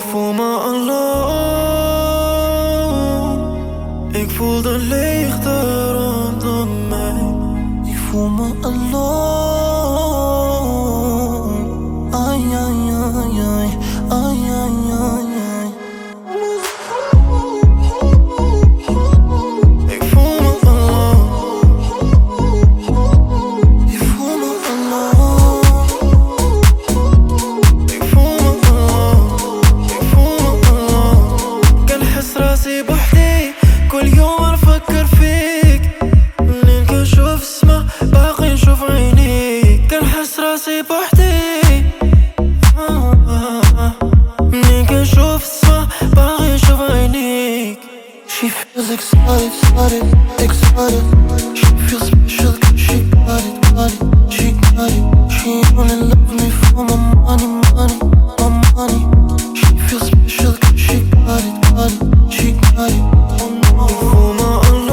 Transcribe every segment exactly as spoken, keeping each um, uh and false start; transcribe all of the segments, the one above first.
voel me alone. Ik voel de leegte rondom mij. Ik voel me alone. Ai, ai, ai, ai, ai, ai, ai, ai. Ik voel me alone. Ik voel me alone. Ik voel me alone. Ik voel me alone. كنحس راسي بوحدي كل يوم نفكر فيك. منين كنشوف السما باقي نشوف عينيك. كنحس راسي بوحدي منين كنشوف السما باقي نشوف عينيك. She feels excited, excited, excited. She feels special cause she got it, got it, she got it. She only love me for my money, money, my money. She feels special cause she got it, got it, she got it. Oh no. Ik voel me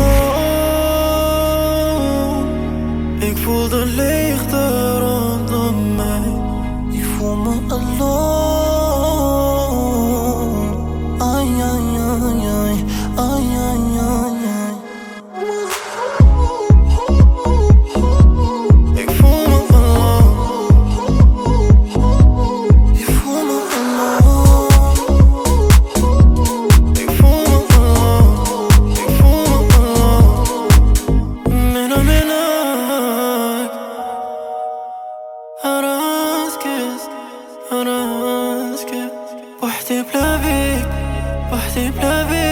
alone. Ik voel de leegte rondom mij. Ik voel me alone. Ai, ai, ai, ai, ai, ai, ai, ai. Ik voel me alone. Ik voel me alone. Ik voel me alone. Ik voel me alone. Mina minak أراسكس أراسكس وحدي بلا بيك وحدي بلا بيك.